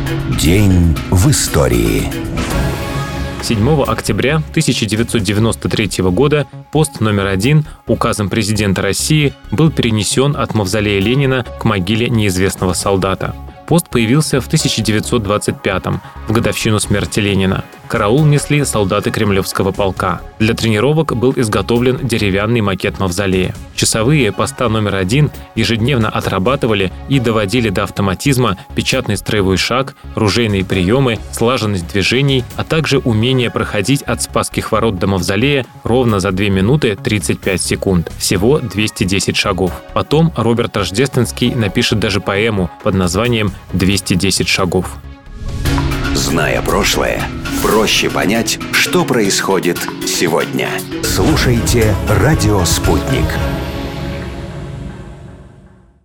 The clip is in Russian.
День в истории. 7 октября 1993 года пост номер 1 указом президента России был перенесен от мавзолея Ленина к могиле неизвестного солдата. Пост появился в 1925-м, в годовщину смерти Ленина. Караул несли солдаты Кремлевского полка. Для тренировок был изготовлен деревянный макет мавзолея. Часовые поста номер 1 ежедневно отрабатывали и доводили до автоматизма печатный строевой шаг, ружейные приемы, слаженность движений, а также умение проходить от Спасских ворот до мавзолея ровно за 2 минуты 35 секунд. Всего 210 шагов. Потом Роберт Рождественский напишет даже поэму под названием «210 шагов». Зная прошлое, проще понять, что происходит сегодня. Слушайте «Радио Спутник».